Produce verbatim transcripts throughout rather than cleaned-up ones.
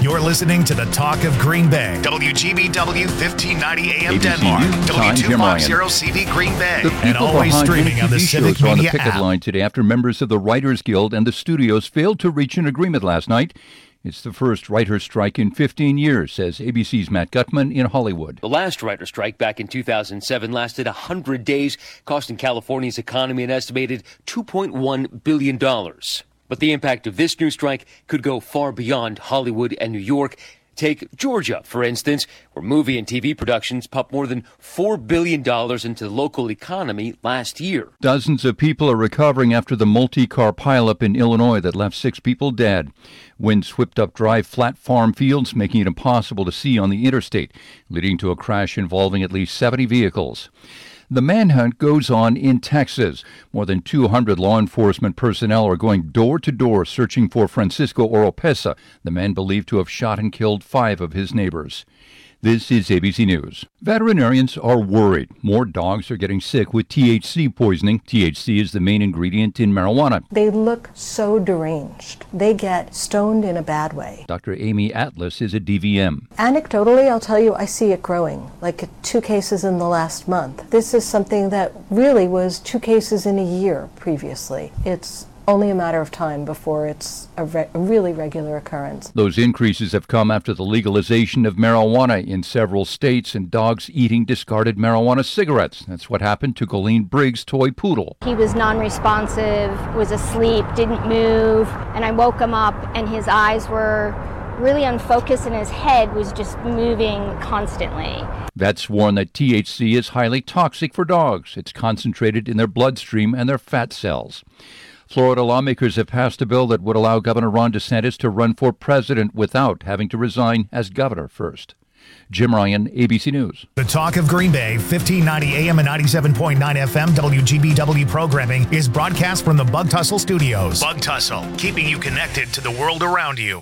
You're listening to the Talk of Green Bay. W G B W fifteen ninety A M A B C Denmark. News, W two fifty C V Green Bay. And always streaming on the Civic on the Media picket app. line today after members of the Writers Guild and the studios failed to reach an agreement last night. It's the first writer's strike in fifteen years, says A B C's Matt Gutman in Hollywood. The last writer's strike back in two thousand seven lasted one hundred days, costing California's economy an estimated two point one billion dollars. But the impact of this new strike could go far beyond Hollywood and New York. Take Georgia, for instance, where movie and T V productions pumped more than four billion dollars into the local economy last year. Dozens of people are recovering after the multi-car pileup in Illinois that left six people dead. Wind swept up dry, flat farm fields, making it impossible to see on the interstate, leading to a crash involving at least seventy vehicles. The manhunt goes on in Texas. More than two hundred law enforcement personnel are going door to door searching for Francisco Oropesa, the man believed to have shot and killed five of his neighbors. This is A B C News. Veterinarians are worried. More dogs are getting sick with T H C poisoning. T H C is the main ingredient in marijuana. They look so deranged. They get stoned in a bad way. Doctor Amy Atlas is a D V M. Anecdotally, I'll tell you, I see it growing, like two cases in the last month. This is something that really was two cases in a year previously. It's only a matter of time before it's a, re- a really regular occurrence. Those increases have come after the legalization of marijuana in several states and dogs eating discarded marijuana cigarettes. That's what happened to Colleen Briggs' toy poodle. He was non-responsive, was asleep, didn't move, and I woke him up and his eyes were really unfocused and his head was just moving constantly. Vets warn that T H C is highly toxic for dogs. It's concentrated in their bloodstream and their fat cells. Florida lawmakers have passed a bill that would allow Governor Ron DeSantis to run for president without having to resign as governor first. Jim Ryan, A B C News. The Talk of Green Bay, fifteen ninety A M and ninety-seven point nine F M W G B W programming is broadcast from the Bug Tussle Studios. Bug Tussle, keeping you connected to the world around you.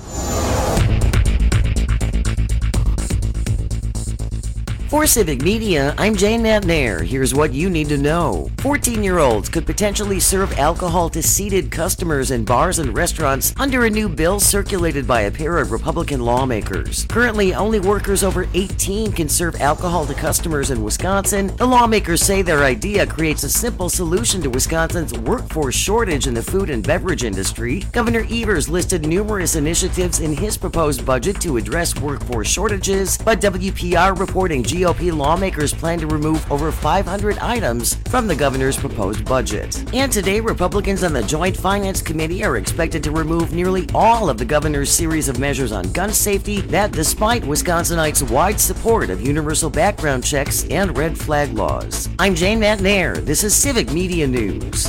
For Civic Media, I'm Jane Matnair. Here's what you need to know. fourteen-year-olds could potentially serve alcohol to seated customers in bars and restaurants under a new bill circulated by a pair of Republican lawmakers. Currently, only workers over eighteen can serve alcohol to customers in Wisconsin. The lawmakers say their idea creates a simple solution to Wisconsin's workforce shortage in the food and beverage industry. Governor Evers listed numerous initiatives in his proposed budget to address workforce shortages, but W P R reporting G O P lawmakers plan to remove over five hundred items from the governor's proposed budget. And today, Republicans on the Joint Finance Committee are expected to remove nearly all of the governor's series of measures on gun safety, that despite Wisconsinites' wide support of universal background checks and red flag laws. I'm Jane Matnair. This is Civic Media News.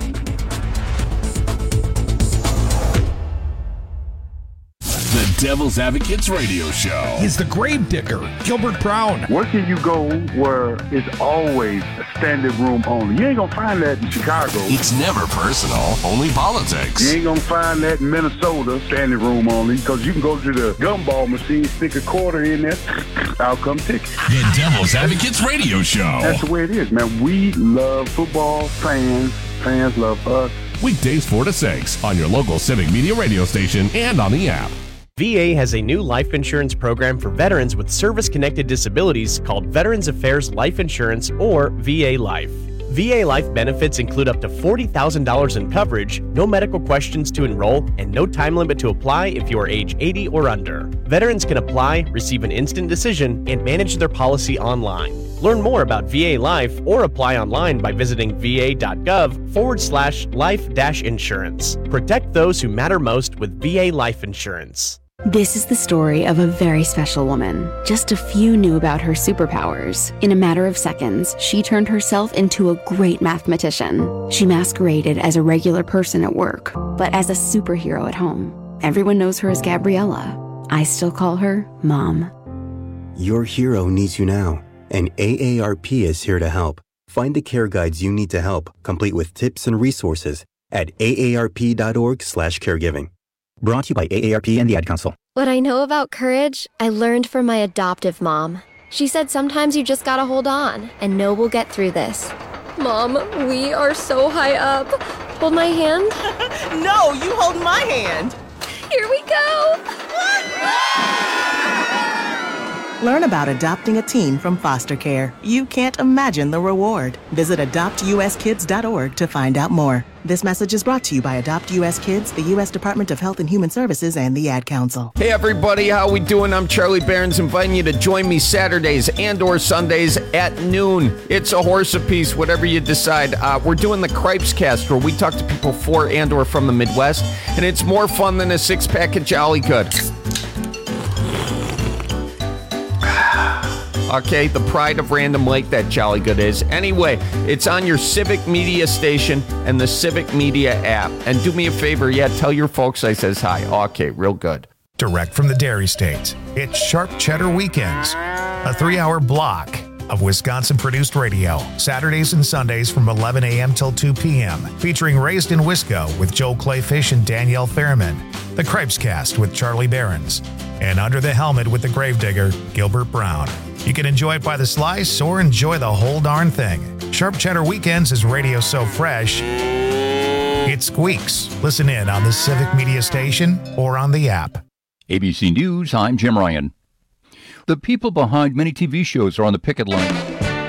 The Devil's Advocates Radio Show. He's the grave digger, Gilbert Brown. Where can you go where it's always a standing room only? You ain't gonna find that in Chicago. It's never personal, only politics. You ain't gonna find that in Minnesota, standing room only, because you can go to the gumball machine, stick a quarter in there, out come ticket. The Devil's Advocates Radio Show. That's the way it is, man. We love football, fans, fans love us. Weekdays four to six on your local Civic Media radio station and on the app. V A has a new life insurance program for veterans with service-connected disabilities called Veterans Affairs Life Insurance, or V A Life. V A Life benefits include up to forty thousand dollars in coverage, no medical questions to enroll, and no time limit to apply if you are age eighty or under. Veterans can apply, receive an instant decision, and manage their policy online. Learn more about V A Life or apply online by visiting va.gov forward slash life dash insurance. Protect those who matter most with V A Life Insurance. This is the story of a very special woman. Just a few knew about her superpowers. In a matter of seconds, she turned herself into a great mathematician. She masqueraded as a regular person at work, but as a superhero at home. Everyone knows her as Gabriella. I still call her Mom. Your hero needs you now, and A A R P is here to help. Find the care guides you need to help, complete with tips and resources at aarp.org slash caregiving. Brought to you by A A R P and the Ad Council. What I know about courage, I learned from my adoptive mom. She said sometimes you just gotta hold on and know we'll get through this. Mom, we are so high up. Hold my hand. No, you hold my hand. Here we go! Learn about adopting a teen from foster care. You can't imagine the reward. Visit adopt u s kids dot org to find out more. This message is brought to you by Adopt U S Kids, the U S Department of Health and Human Services, and the Ad Council. Hey everybody, how we doing? I'm Charlie Behrens, inviting you to join me Saturdays and or Sundays at noon. It's a horse apiece, whatever you decide. Uh, we're doing the Cripes Cast, where we talk to people for and or from the Midwest, and it's more fun than a six-pack of Jolly Good. Okay, the pride of Random Lake, that Jolly Good is. Anyway, it's on your Civic Media station and the Civic Media app. And do me a favor, yeah, tell your folks I says hi. Okay, real good. Direct from the Dairy State, it's Sharp Cheddar Weekends, a three-hour block of Wisconsin-produced radio, Saturdays and Sundays from eleven a.m. till two p.m., featuring Raised in Wisco with Joel Clayfish and Danielle Fairman, the Cripes Cast with Charlie Behrens, and Under the Helmet with the Gravedigger, Gilbert Brown. You can enjoy it by the slice or enjoy the whole darn thing. Sharp Cheddar Weekends is radio so fresh, it squeaks. Listen in on the Civic Media station or on the app. A B C News, I'm Jim Ryan. The people behind many T V shows are on the picket line.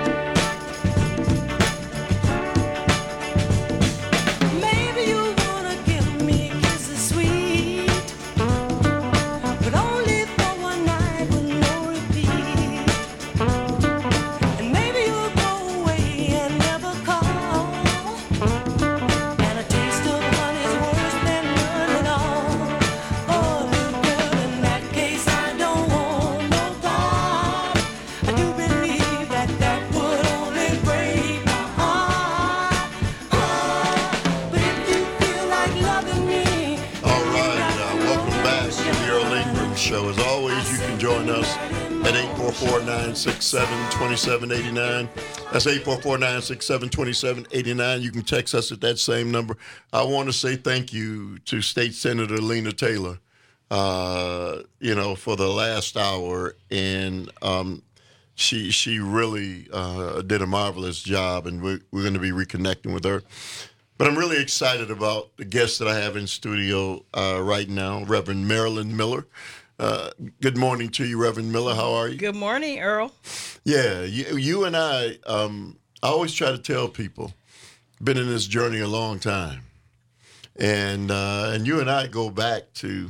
six seven two seven eight nine. That's eight four four, nine six seven, two seven eight nine. You can text us at that same number. I want to say thank you to State Senator Lena Taylor, uh, you know, for the last hour. And um, she she really uh, did a marvelous job, and we're, we're going to be reconnecting with her. But I'm really excited about the guest that I have in studio uh, right now, Reverend Marilyn Miller. Uh, good morning to you, Reverend Miller. How are you? Good morning, Earl. Yeah, you, you and I, um, I always try to tell people, been in this journey a long time. And uh, and you and I go back to,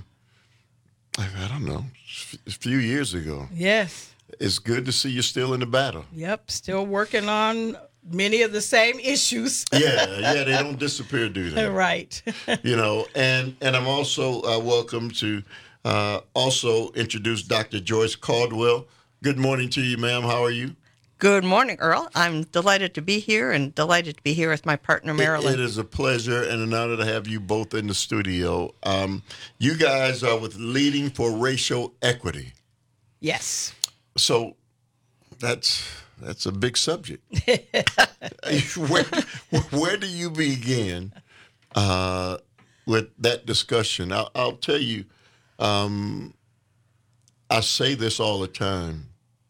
I don't know, a few years ago. Yes. It's good to see you still in the battle. Yep, still working on many of the same issues. yeah, yeah, they don't disappear, do they? Right. You know, and, and I'm also uh, welcome to Uh, also introduce Doctor Joyce Caldwell. Good morning to you, ma'am. How are you? Good morning, Earl. I'm delighted to be here and delighted to be here with my partner, Marilyn. It, it is a pleasure and an honor to have you both in the studio. Um, you guys are with Leading for Racial Equity. Yes. So that's that's a big subject. where, where do you begin uh, with that discussion? I'll, I'll tell you, Um, I say this all the time.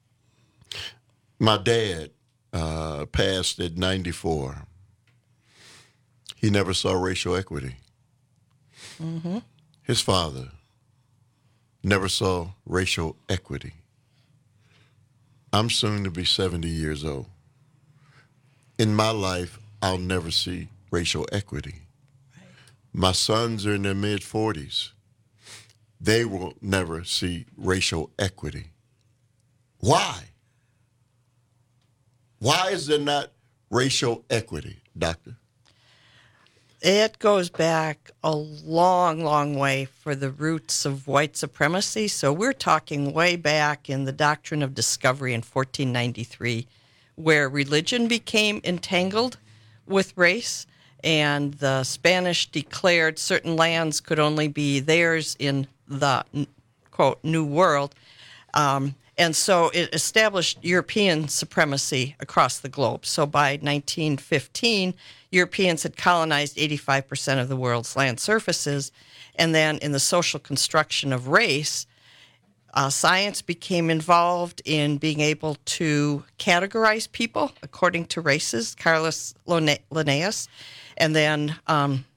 My dad uh, passed at ninety-four. He never saw racial equity. Mm-hmm. His father never saw racial equity. I'm soon to be seventy years old. In my life, I'll never see racial equity. Right. My sons are in their mid-forties. They will never see racial equity. Why? Why is there not racial equity, Doctor? It goes back a long, long way for the roots of white supremacy. So we're talking way back in the Doctrine of Discovery in fourteen ninety-three, where religion became entangled with race, and the Spanish declared certain lands could only be theirs in the, quote, New World. Um, and so it established European supremacy across the globe. So by nineteen fifteen, Europeans had colonized eighty-five percent of the world's land surfaces. And then in the social construction of race, uh, science became involved in being able to categorize people according to races, Carlos Linnaeus. And then um,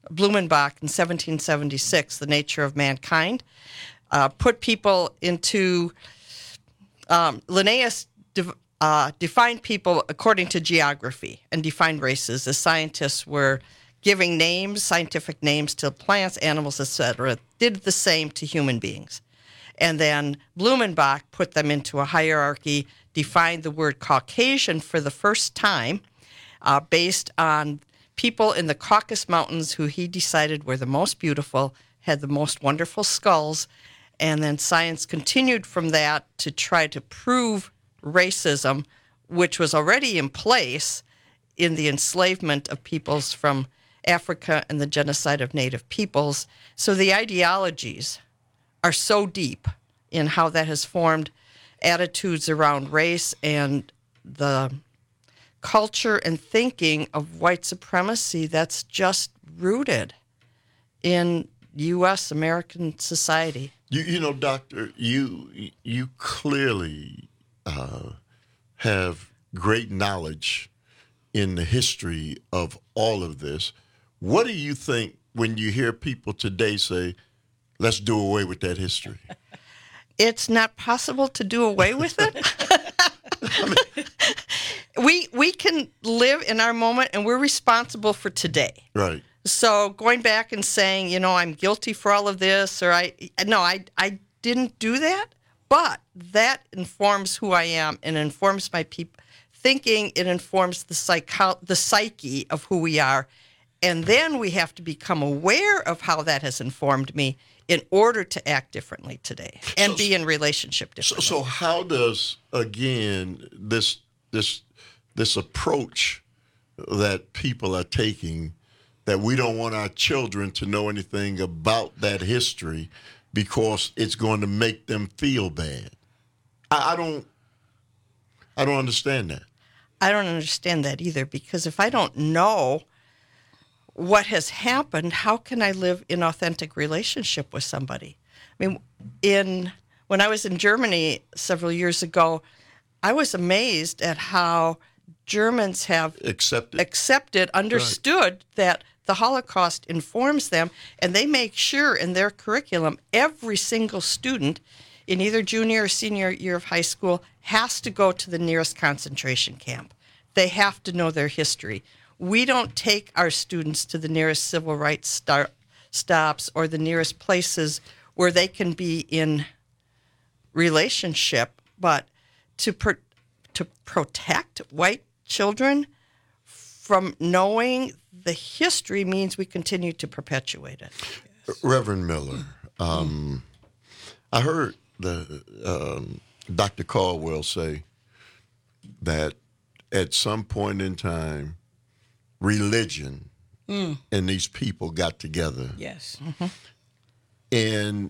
Blumenbach in seventeen seventy-six, The Nature of Mankind, uh, put people into, um, Linnaeus de- uh, defined people according to geography and defined races. The scientists were giving names, scientific names to plants, animals, et cetera, did the same to human beings. And then Blumenbach put them into a hierarchy, defined the word Caucasian for the first time, uh, based on people in the Caucasus Mountains who he decided were the most beautiful, had the most wonderful skulls. And then science continued from that to try to prove racism, which was already in place in the enslavement of peoples from Africa and the genocide of native peoples. So the ideologies are so deep in how that has formed attitudes around race and the culture and thinking of white supremacy that's just rooted in U S American society. You, you know, Doctor, you you clearly uh, have great knowledge in the history of all of this. What do you think when you hear people today say, let's do away with that history? It's not possible to do away with it. we we can live in our moment, and we're responsible for today. Right. So going back and saying, you know, I'm guilty for all of this, or I no, I I didn't do that, but that informs who I am and informs my people thinking. It informs the psycho- the psyche of who we are. And then we have to become aware of how that has informed me in order to act differently today and so, be in relationship differently. So, so how does, again, this this this approach that people are taking, that we don't want our children to know anything about that history because it's going to make them feel bad? I, I don't I don't understand that. I don't understand that either, because if I don't know what has happened, how can I live in authentic relationship with somebody? I mean, in when I was in Germany several years ago, I was amazed at how Germans have accepted, accepted understood right. that the Holocaust informs them, and they make sure in their curriculum every single student in either junior or senior year of high school has to go to the nearest concentration camp. They have to know their history. We don't take our students to the nearest civil rights star- stops or the nearest places where they can be in relationship, but to pro- to protect white children from knowing the history means we continue to perpetuate it. Yes. Reverend Miller, um, I heard the um, Doctor Caldwell say that at some point in time, religion mm. and these people got together. Yes. Mm-hmm. And,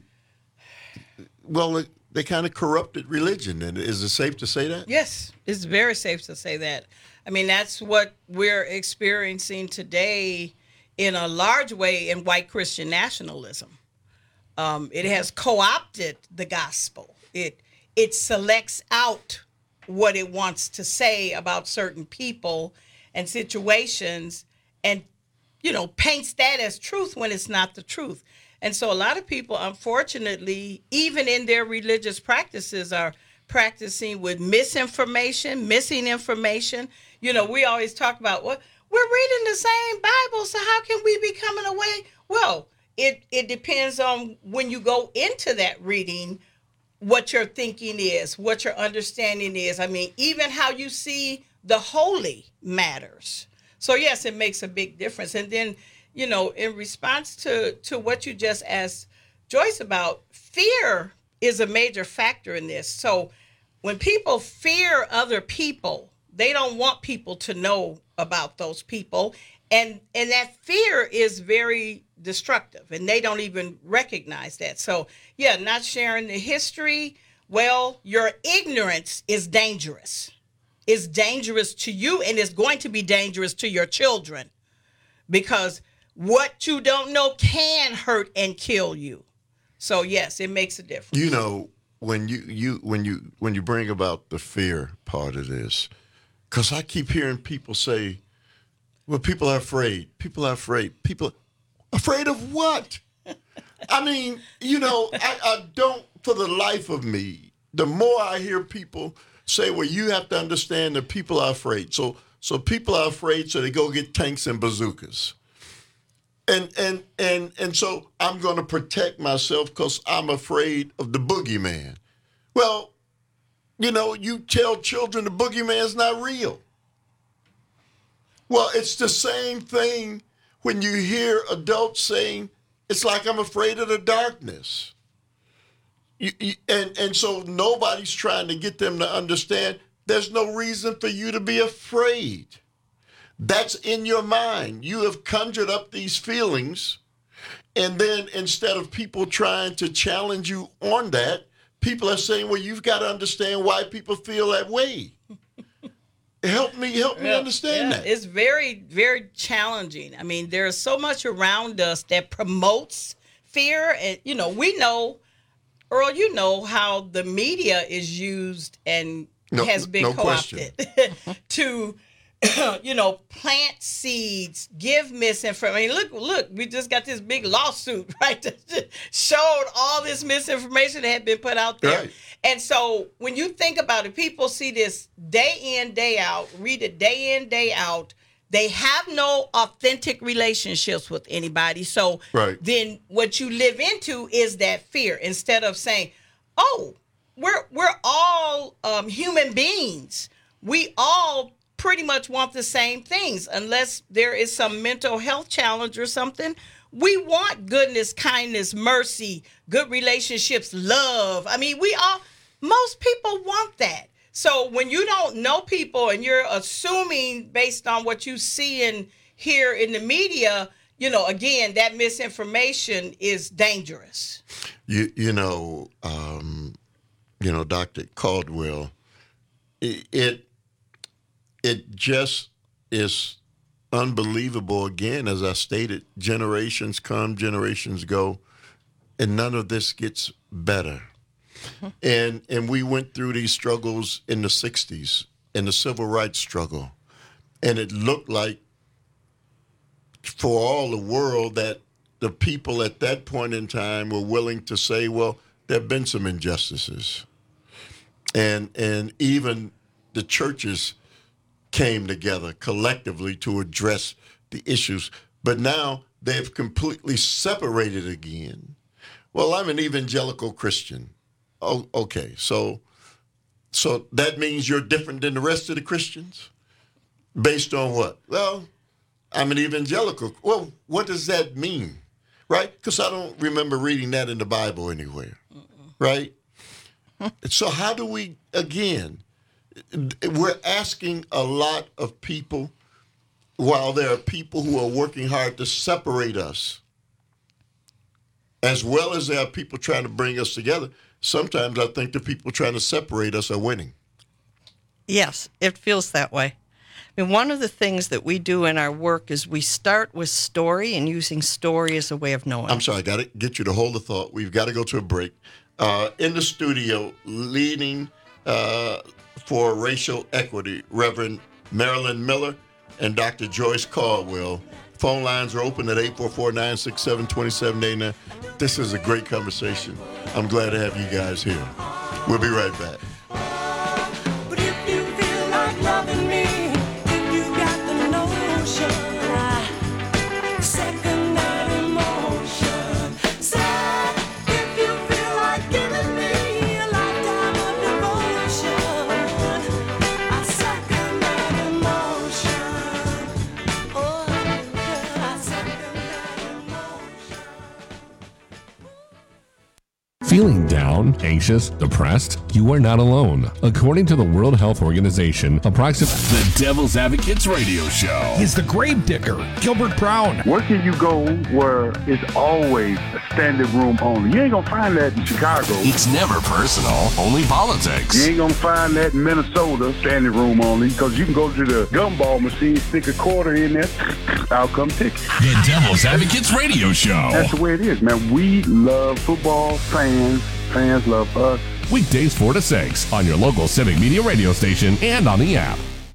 well, it, they kind of corrupted religion. And is it safe to say that? Yes, it's very safe to say that. I mean, that's what we're experiencing today in a large way in white Christian nationalism. Um, it has co-opted the gospel. It it selects out what it wants to say about certain people and situations, and, you know, paints that as truth when it's not the truth. And so a lot of people, unfortunately, even in their religious practices, are practicing with misinformation, missing information. You know, we always talk about, well, we're reading the same Bible, so how can we be coming away? Well, it, it depends on when you go into that reading, what your thinking is, what your understanding is. I mean, even how you see the holy matters. So, yes, it makes a big difference. And then, you know, in response to, to what you just asked Joyce about, fear is a major factor in this. So when people fear other people, they don't want people to know about those people. And, and that fear is very destructive, and they don't even recognize that. So, yeah, not sharing the history, well, your ignorance is dangerous. It's dangerous to you, and it's going to be dangerous to your children, because what you don't know can hurt and kill you. So, yes, it makes a difference. You know, when you, you when you when you bring about the fear part of this, because I keep hearing people say, well, people are afraid. People are afraid. People, Afraid of what? I mean, you know, I, I don't, for the life of me, the more I hear people say, well, you have to understand that people are afraid. So so people are afraid, so they go get tanks and bazookas. And and and and so I'm going to protect myself because I'm afraid of the boogeyman. Well, you know, you tell children the boogeyman's not real. Well, it's the same thing when you hear adults saying, it's like I'm afraid of the darkness. You, you, and, and so nobody's trying to get them to understand there's no reason for you to be afraid. That's in your mind. You have conjured up these feelings, and then instead of people trying to challenge you on that, people are saying, well, you've got to understand why people feel that way. Help me, help me Yeah, understand yeah, that. It's very, very challenging. I mean, there's so much around us that promotes fear. And, you know, we know, Earl, you know how the media is used and No- has been no co-opted to, you know, plant seeds, give misinformation. I mean, look, look, we just got this big lawsuit, right, that showed all this misinformation that had been put out there. Right. And so when you think about it, people see this day in, day out, read it day in, day out. They have no authentic relationships with anybody. So Right. then what you live into is that fear instead of saying, oh, we're we're all um, human beings. We all pretty much want the same things unless there is some mental health challenge or something. We want goodness, kindness, mercy, good relationships, love. I mean, we all, most people want that. So when you don't know people and you're assuming based on what you see and hear in the media, you know, again, that misinformation is dangerous. You you know, um, you know, Doctor Caldwell, it, it it just is unbelievable. Again, as I stated, generations come, generations go, and none of this gets better. And and we went through these struggles in the sixties, in the civil rights struggle, and it looked like for all the world that the people at that point in time were willing to say, well, there have been some injustices. And and even the churches came together collectively to address the issues. But now they've completely separated again. Well, I'm an evangelical Christian. Oh, okay, so so that means you're different than the rest of the Christians? Based on what? Well, I'm an evangelical. Well, what does that mean? Right? Because I don't remember reading that in the Bible anywhere. Uh-uh. Right? So how do we, again, we're asking a lot of people while there are people who are working hard to separate us, as well as there are people trying to bring us together. Sometimes I think the people trying to separate us are winning. Yes, it feels that way. I mean, one of the things that we do in our work is we start with story and using story as a way of knowing. I'm sorry, I got to get you to hold the thought. We've got to go to a break. Uh, in the studio, leading uh, for racial equity, Reverend Marilyn Miller and Doctor Joyce Caldwell. Phone lines are open at eight four four, nine six seven, two seven eight nine. This is a great conversation. I'm glad to have you guys here. We'll be right back. But if you feel like loving me, then you got the notion. Second that emotion. Say, if you feel like giving me a lifetime of devotion, I second that emotion. Oh, I second that emotion. Feeling down, anxious, depressed? You are not alone. According to the World Health Organization, approximately The Devil's Advocates Radio Show. He's the grave digger, Gilbert Brown. Where can you go where it's always a standing room only? You ain't gonna find that in Chicago. It's never personal, only politics. You ain't gonna find that in Minnesota, standing room only, because you can go to the gumball machine, stick a quarter in there, out come ticket. The Devil's Advocates Radio Show. That's the way it is, man. We love football, fans, fans love us. weekdays four to six on your local Civic Media radio station and on the app.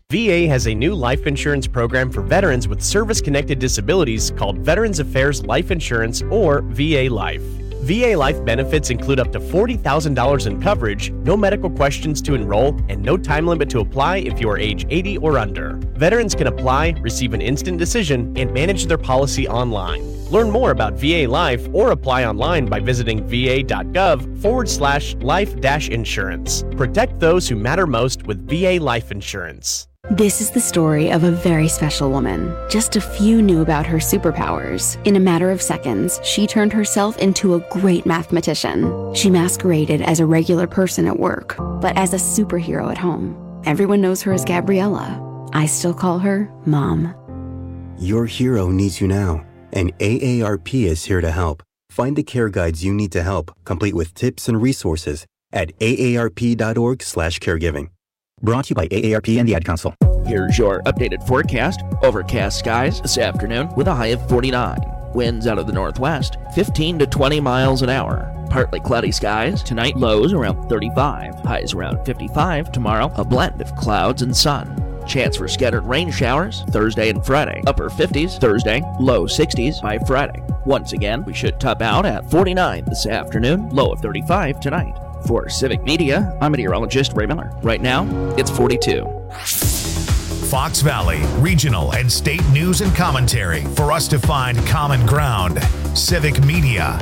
V A has a new life insurance program for veterans with service-connected disabilities called Veterans Affairs Life Insurance, or V A Life. V A Life benefits include up to forty thousand dollars in coverage, no medical questions to enroll, and no time limit to apply if you are age eighty or under. Veterans can apply, receive an instant decision, and manage their policy online. Learn more about V A Life or apply online by visiting va.gov forward slash life dash insurance. Protect those who matter most with V A Life Insurance. This is the story of a very special woman. Just a few knew about her superpowers. In a matter of seconds, she turned herself into a great mathematician. She masqueraded as a regular person at work, but as a superhero at home. Everyone knows her as Gabriella. I still call her Mom. Your hero needs you now, and A A R P is here to help. Find the care guides you need to help, complete with tips and resources at aarp.org slash caregiving. Brought to you by A A R P and the Ad Council. Here's your updated forecast. Overcast skies this afternoon with a high of forty-nine. Winds out of the northwest, fifteen to twenty miles an hour. Partly cloudy skies. Tonight, lows around thirty-five. Highs around fifty-five. Tomorrow, a blend of clouds and sun. Chance for scattered rain showers Thursday and Friday. Upper fifties Thursday, low sixties by Friday. Once again, we should top out at forty-nine this afternoon, low of thirty-five tonight. For Civic Media, I'm meteorologist Ray Miller. Right now, it's forty-two. Fox Valley, regional and state news and commentary for us to find common ground. Civic Media.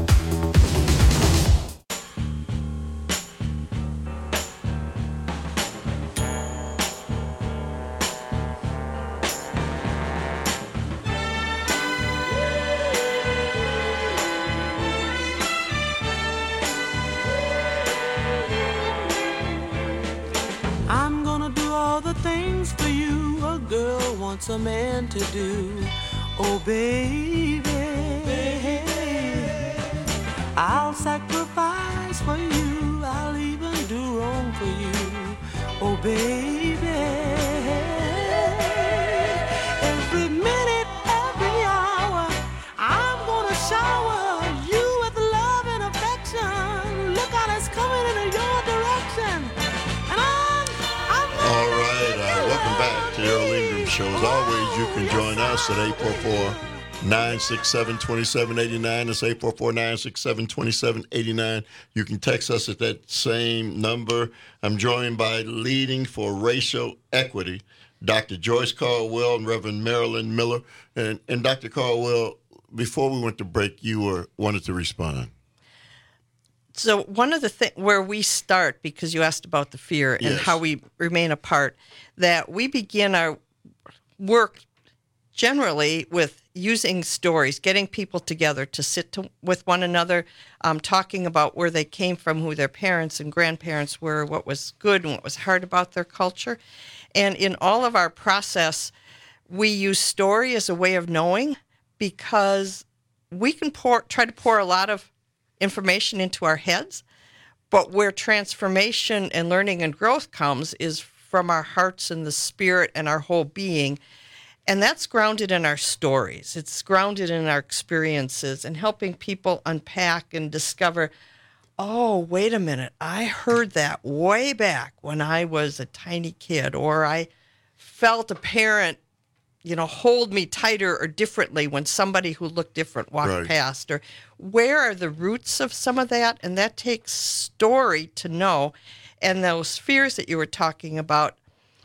I'm gonna do all the things for you a girl wants a man to do. Oh, baby, I'll sacrifice for you. I'll even do wrong for you. Oh, baby, every minute, every hour, I'm gonna shower you with love and affection. Look out, it's coming in your direction. And I'm, I'm All right, uh, welcome back to the Earl Ingram Show. As always, you can join us at eight four four, nine six seven, two seven eight nine. That's eight four four, nine six seven, two seven eight nine. You can text us at that same number. I'm joined by Leading for Racial Equity, Doctor Joyce Caldwell and Reverend Marilyn Miller. And, and Doctor Caldwell, before we went to break, you were wanted to respond. So one of the things where we start, because you asked about the fear and Yes. how we remain apart, that we begin our work generally with using stories, getting people together to sit to, with one another, um, talking about where they came from, who their parents and grandparents were, what was good and what was hard about their culture. And in all of our process, we use story as a way of knowing, because we can pour, try to pour a lot of information into our heads, but where transformation and learning and growth comes is from our hearts and the spirit and our whole being. And that's grounded in our stories. It's grounded in our experiences and helping people unpack and discover, oh, wait a minute, I heard that way back when I was a tiny kid, or I felt a parent, you know, hold me tighter or differently when somebody who looked different walked Right. past. Or where are the roots of some of that? And that takes story to know. And those fears that you were talking about,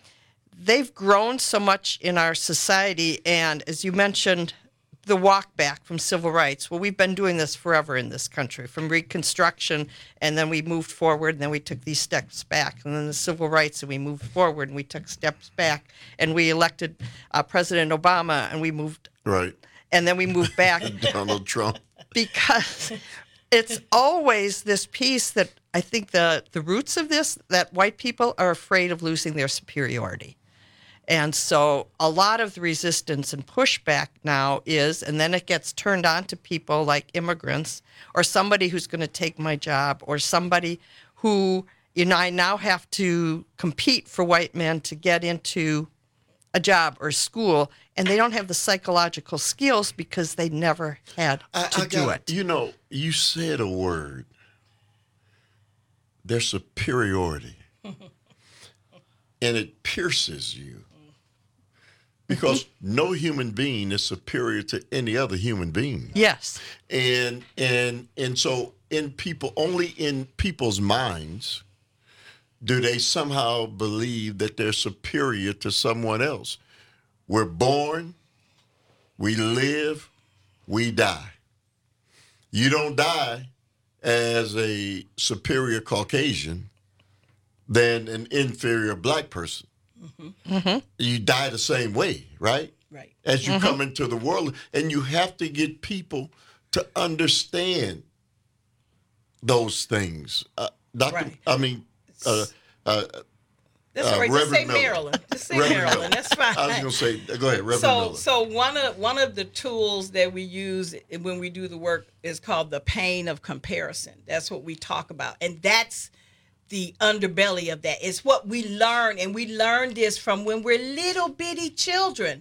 they've grown so much in our society. And as you mentioned, the walk back from civil rights. Well, we've been doing this forever in this country, from Reconstruction, and then we moved forward, and then we took these steps back, and then the civil rights, and we moved forward, and we took steps back, and we elected uh, President Obama, and we moved, Right. and then we moved back. Donald Trump. Because it's always this piece that I think the, the roots of this, that white people are afraid of losing their superiority. And so a lot of the resistance and pushback now is, and then it gets turned on to people like immigrants or somebody who's going to take my job, or somebody who, you know, I now have to compete for white men to get into a job or school, and they don't have the psychological skills because they never had I, to I do got, it. You know, you said a word. Their superiority. and it pierces you. Because mm-hmm. no human being is superior to any other human being. Yes. And and and so in people, only in people's minds do they somehow believe that they're superior to someone else. We're born, we live, we die. You don't die as a superior Caucasian than an inferior black person. Mm-hmm. Mm-hmm. You die the same way, right? Right. As you mm-hmm. come into the world, and you have to get people to understand those things. Uh, Doctor Right. I mean, uh, uh, That's uh, right. Just say Miller. Maryland. Just say Reverend Maryland. Miller. That's fine. I was going to say, go ahead, Reverend so, Miller. So one of one of the tools that we use when we do the work is called the pain of comparison. That's what we talk about, and that's the underbelly of that. It's what we learn, and we learn this from when we're little bitty children.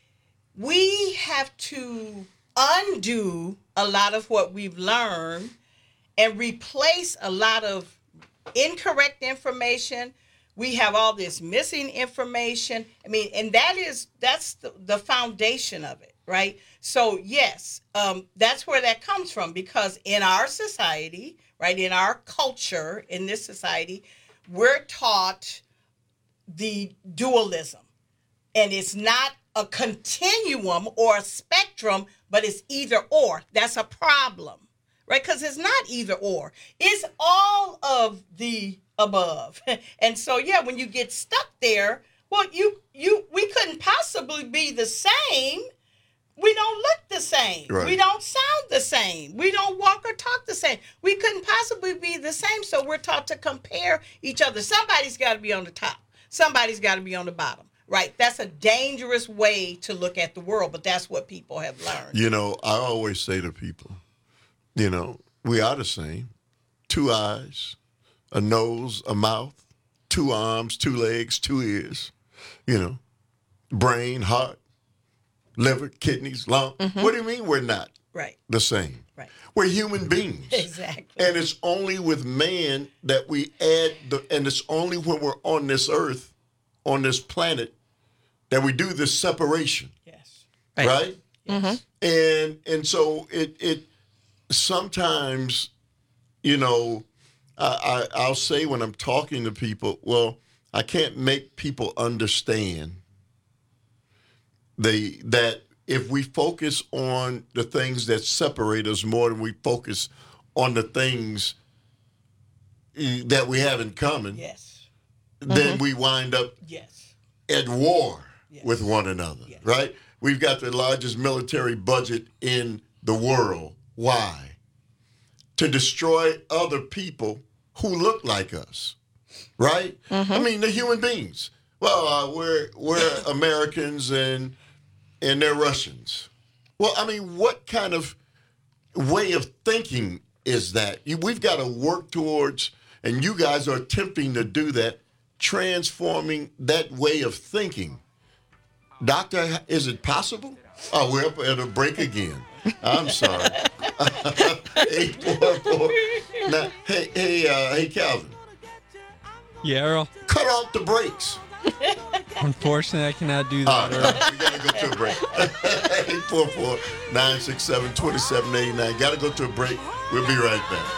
We have to undo a lot of what we've learned and replace a lot of incorrect information. We have all this missing information. I mean, and that is, that's the, the foundation of it, right? So yes, um, that's where that comes from, because in our society, right, in our culture, in this society, we're taught the dualism. And it's not a continuum or a spectrum, but it's either or. That's a problem, right? Because it's not either or. It's all of the above. And so, yeah, when you get stuck there, well, you you we couldn't possibly be the same. We don't look the same. Right. We don't sound the same. We don't walk or talk the same. We couldn't possibly be the same, so we're taught to compare each other. Somebody's got to be on the top. Somebody's got to be on the bottom, right? That's a dangerous way to look at the world, but that's what people have learned. You know, I always say to people, you know, we are the same. Two eyes, a nose, a mouth, two arms, two legs, two ears, you know, brain, heart, liver, kidneys, lung. Mm-hmm. What do you mean we're not right. the same? Right. We're human beings. Exactly. And it's only with man that we add, the, and it's only when we're on this earth, on this planet, that we do this separation. Yes. Right? right? Yes. Mm-hmm. And and so it it sometimes, you know, I, I I'll say when I'm talking to people, well, I can't make people understand the that if we focus on the things that separate us more than we focus on the things that we have in common, yes. then Mm-hmm. we wind up yes. at war yes. with one another, yes. right? We've got the largest military budget in the world. Why? To destroy other people who look like us, right? Mm-hmm. I mean, they're human beings. Well, uh, we're we're Americans and and they're Russians. Well, I mean, what kind of way of thinking is that? We've got to work towards, and you guys are attempting to do that, transforming that way of thinking. Doctor, is it possible? Oh, we're up at a break again. I'm sorry. eight four four Now, hey, hey, uh, hey, Calvin. Yeah, Earl. Cut off the brakes. Unfortunately, I cannot do that. Oh, no, we got to go to a break. eight four four, nine six seven, two seven eight nine Got to go to a break. We'll be right back.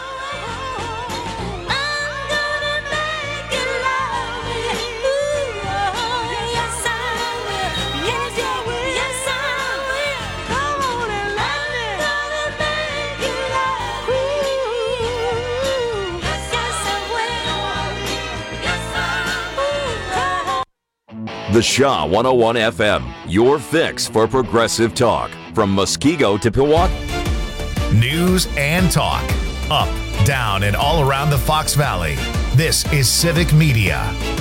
The Shaw one oh one F M, your fix for progressive talk. From Muskego to Pewaukee. News and talk. Up, down, and all around the Fox Valley. This is Civic Media.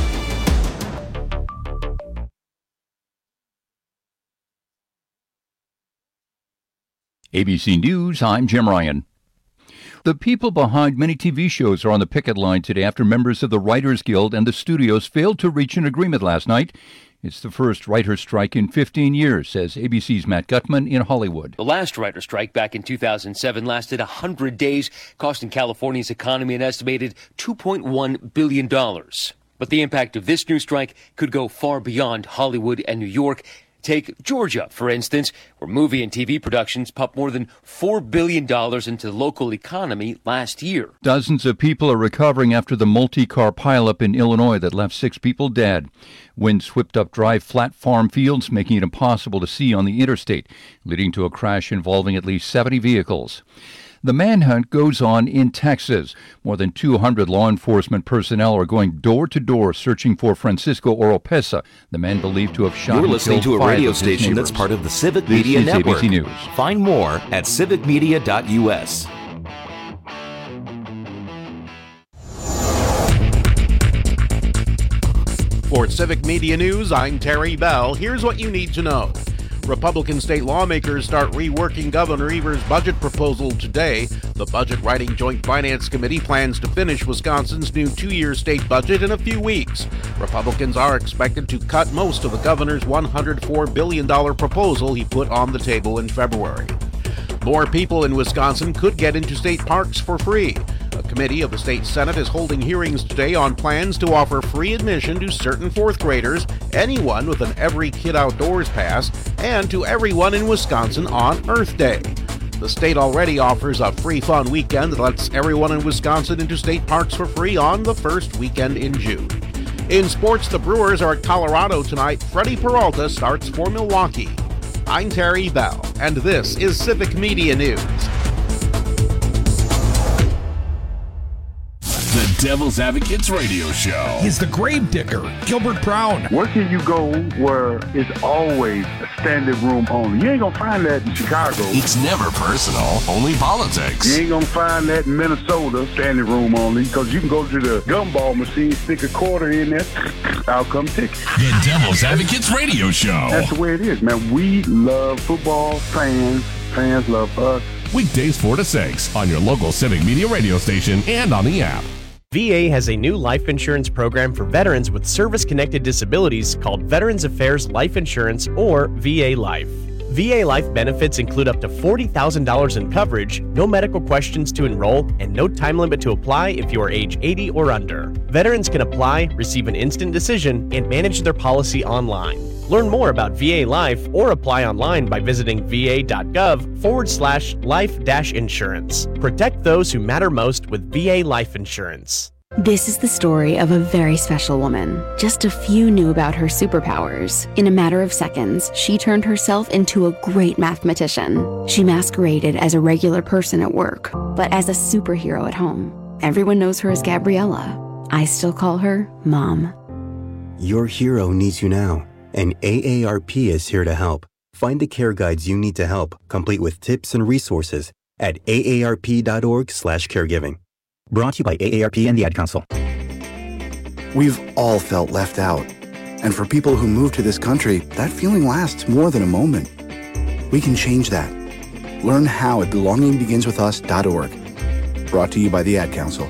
A B C News, I'm Jim Ryan. The people behind many T V shows are on the picket line today after members of the Writers Guild and the studios failed to reach an agreement last night. It's the first writer's strike in fifteen years, says A B C's Matt Gutman in Hollywood. The last writer's strike back in two thousand seven lasted one hundred days, costing California's economy an estimated two point one billion dollars. But the impact of this new strike could go far beyond Hollywood and New York. Take Georgia, for instance, where movie and T V productions pumped more than four billion dollars into the local economy last year. Dozens of people are recovering after the multi-car pileup in Illinois that left six people dead. Wind swept up dry, flat farm fields, making it impossible to see on the interstate, leading to a crash involving at least seventy vehicles. The manhunt goes on in Texas. More than two hundred law enforcement personnel are going door to door searching for Francisco Oropesa, the man believed to have shot You're and listening killed to a five radio of his station neighbors. that's part of the Civic This Media is Network. A B C News. Find more at civic media dot u s. For Civic Media News, I'm Terry Bell. Here's what you need to know. Republican state lawmakers start reworking Governor Evers' budget proposal today. The Budget Writing Joint Finance Committee plans to finish Wisconsin's new two-year state budget in a few weeks. Republicans are expected to cut most of the governor's one hundred four billion dollars proposal he put on the table in February. More people in Wisconsin could get into state parks for free. A committee of the state Senate is holding hearings today on plans to offer free admission to certain fourth graders, anyone with an Every Kid Outdoors pass, and to everyone in Wisconsin on Earth Day. The state already offers a free fun weekend that lets everyone in Wisconsin into state parks for free on the first weekend in June. In sports, the Brewers are at Colorado tonight. Freddie Peralta starts for Milwaukee. I'm Terry Bell, and this is Civic Media News. The Devil's Advocates Radio Show. He's the grave digger, Gilbert Brown. Where can you go where it's always a standing room only? You ain't gonna find that in Chicago. It's never personal, only politics. You ain't gonna find that in Minnesota, standing room only, because you can go to the gumball machine, stick a quarter in there, out come ticket. The Devil's Advocates Radio Show. That's the way it is, man. We love football, fans, fans love us. Weekdays four to six on your local Civic Media radio station and on the app. V A has a new life insurance program for veterans with service-connected disabilities called Veterans Affairs Life Insurance, or V A Life. V A Life benefits include up to forty thousand dollars in coverage, no medical questions to enroll, and no time limit to apply if you are age eighty or under. Veterans can apply, receive an instant decision, and manage their policy online. Learn more about V A Life or apply online by visiting va.gov forward slash life dash insurance. Protect those who matter most with V A Life Insurance. This is the story of a very special woman. Just a few knew about her superpowers. In a matter of seconds, she turned herself into a great mathematician. She masqueraded as a regular person at work, but as a superhero at home. Everyone knows her as Gabriella. I still call her Mom. Your hero needs you now, and A A R P is here to help. Find the care guides you need to help, complete with tips and resources at A A R P dot org slash caregiving. Brought to you by A A R P and the Ad Council. We've all felt left out. And for people who move to this country, that feeling lasts more than a moment. We can change that. Learn how at belonging begins with us dot org. Brought to you by the Ad Council.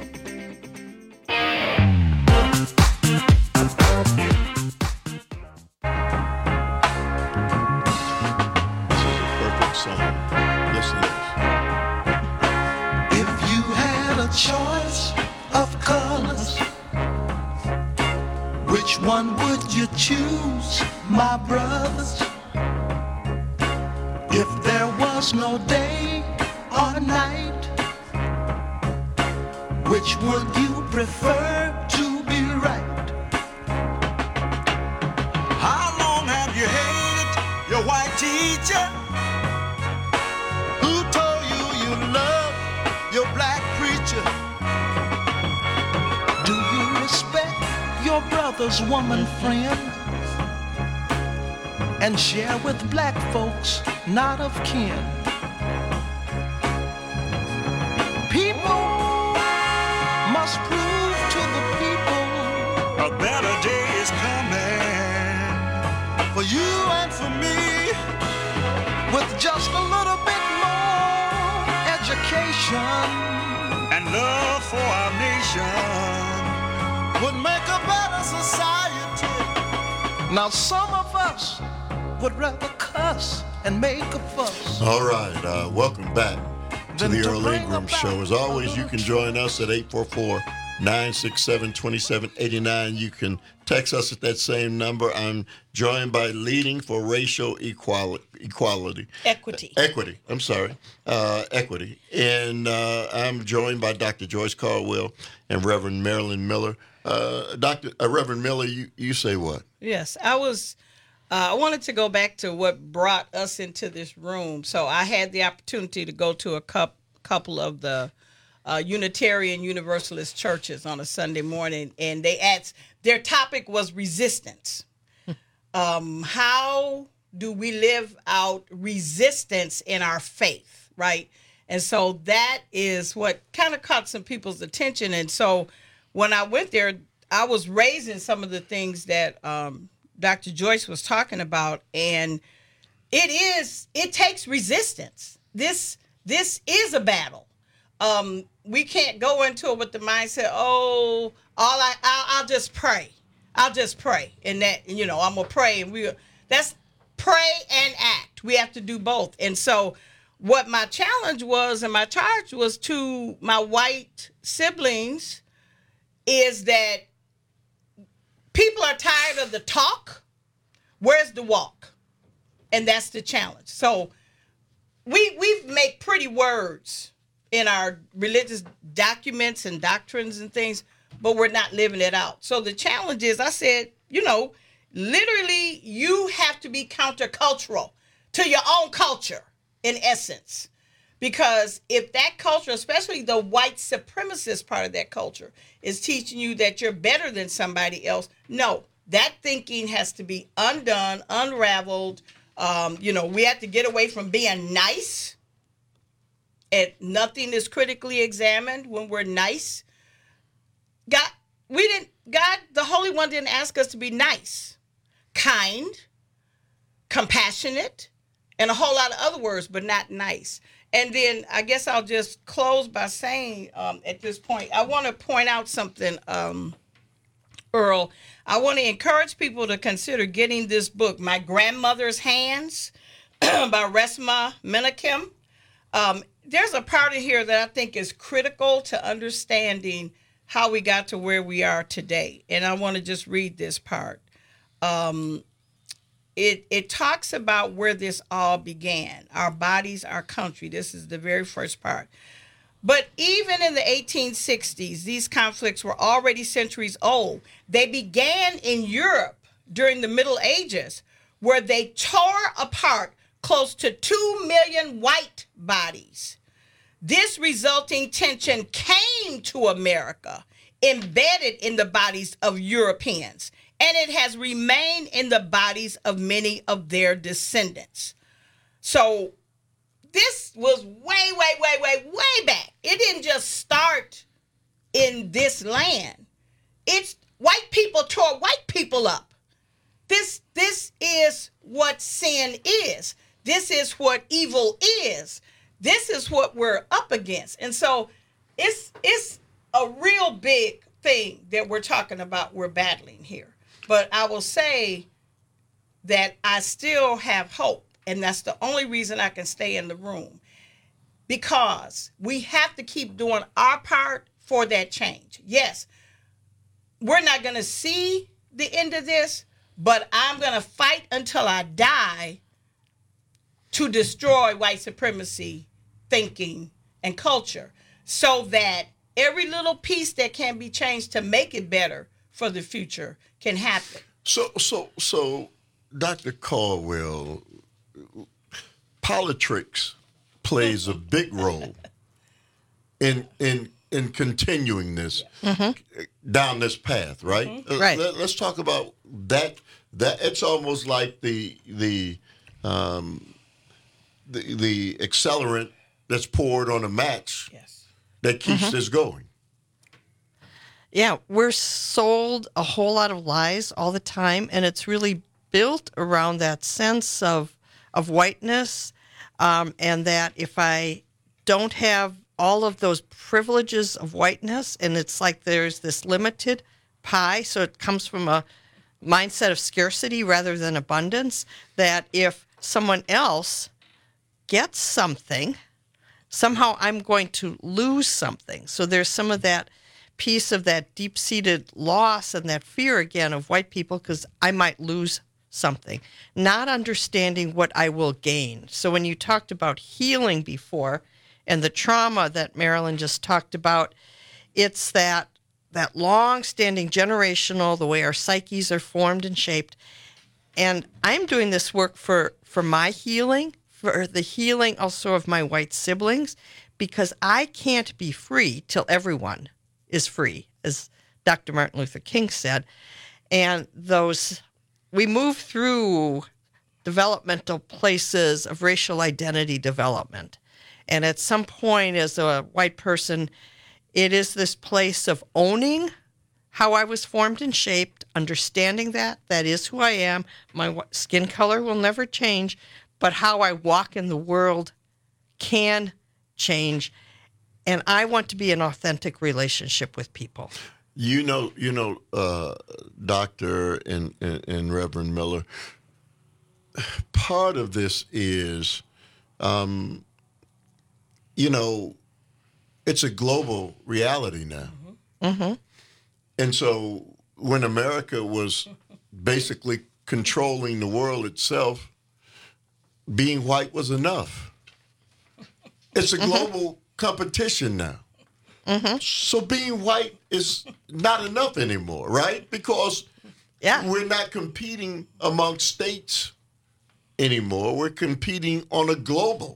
Choice of colors, which one would you choose, my brothers? If there was no day or night, which would you prefer to be right? How long have you hated your white teacher? Who told you you love your black preacher? Do you respect your brother's woman friend and share with black folks not of kin? People must prove to the people a better day is coming for you and for me, with just a little bit more education and love for our nation would make a better society. Now some of us would rather cuss and make a fuss. All right, uh, welcome back to the Earl Ingram Show. As always, you can join us at eight four four, nine six seven, two seven eight nine. You can text us at that same number. I'm joined by Leading for Racial Equality. Equality. Equity. Equity. I'm sorry. Uh, equity. And uh, I'm joined by Doctor Joyce Caldwell and Reverend Marilyn Miller. Uh, Doctor Uh, Reverend Miller, you, you say what? Yes, I was. Uh, I wanted to go back to what brought us into this room. So I had the opportunity to go to a cup, couple of the uh, Unitarian Universalist churches on a Sunday morning, and they asked, their topic was resistance. um, how do we live out resistance in our faith, right? And so that is what kind of caught some people's attention. And so when I went there, I was raising some of the things that um, Doctor Joyce was talking about, and it is, it takes resistance. This, this is a battle. Um, we can't go into it with the mindset, oh, all I, I'll, I'll just pray. I'll just pray. And that, you know, I'm going to pray. And we, that's pray and act. We have to do both. And so what my challenge was and my charge was to my white siblings is that people are tired of the talk. Where's the walk? And that's the challenge. So we we make pretty words in our religious documents and doctrines and things, but we're not living it out. So the challenge is, I said, you know, literally you have to be countercultural to your own culture in essence. Because if that culture, especially the white supremacist part of that culture, is teaching you that you're better than somebody else, no, that thinking has to be undone, unraveled. Um, you know, we have to get away from being nice. And nothing is critically examined when we're nice. God, we didn't, God, the Holy One didn't ask us to be nice, kind, compassionate, and a whole lot of other words, but not nice. And then I guess I'll just close by saying um, at this point, I want to point out something, um, Earl. I want to encourage people to consider getting this book, My Grandmother's Hands by Resmaa Menakem. Um, there's a part in here that I think is critical to understanding how we got to where we are today. And I want to just read this part. Um, It it talks about where this all began. Our bodies, our country. This is the very first part. But even in the eighteen sixties, these conflicts were already centuries old. They began in Europe during the Middle Ages, where they tore apart close to two million white bodies. This resulting tension came to America, embedded in the bodies of Europeans, and it has remained in the bodies of many of their descendants. So this was way, way, way, way, way back. It didn't just start in this land. It's white people tore white people up. This, this is what sin is. This is what evil is. This is what we're up against. And so it's, it's a real big thing that we're talking about, we're battling here. But I will say that I still have hope, and that's the only reason I can stay in the room, because we have to keep doing our part for that change. Yes, we're not going to see the end of this, but I'm going to fight until I die to destroy white supremacy thinking and culture, so that every little piece that can be changed to make it better for the future can happen. So, so, so, Doctor Caldwell, politics plays a big role in in in continuing this mm-hmm. down this path, right? Mm-hmm. Right. Let, let's talk about that. That it's almost like the the um, the the accelerant that's poured on a match yes. that keeps mm-hmm. this going. Yeah, we're sold a whole lot of lies all the time, and it's really built around that sense of of whiteness, um, and that if I don't have all of those privileges of whiteness, and it's like there's this limited pie, so it comes from a mindset of scarcity rather than abundance, that if someone else gets something, somehow I'm going to lose something. So there's some of that piece of that deep-seated loss and that fear again of white people because I might lose something, not understanding what I will gain. So when you talked about healing before and the trauma that Marilyn just talked about, it's that that long-standing generational, the way our psyches are formed and shaped. And I'm doing this work for, for my healing, for the healing also of my white siblings, because I can't be free till everyone is free, as Doctor Martin Luther King said. And those, we move through developmental places of racial identity development. And at some point as a white person, it is this place of owning how I was formed and shaped, understanding that, that is who I am. My skin color will never change, but how I walk in the world can change. And I want to be in authentic relationship with people. You know, you know, uh, Doctor and, and, and Reverend Miller, part of this is, um, you know, it's a global reality now. Mm-hmm. And so when America was basically controlling the world itself, being white was enough. It's a global mm-hmm. competition now. Mm-hmm. So being white is not enough anymore, right? Because yeah. we're not competing among states anymore. We're competing on a global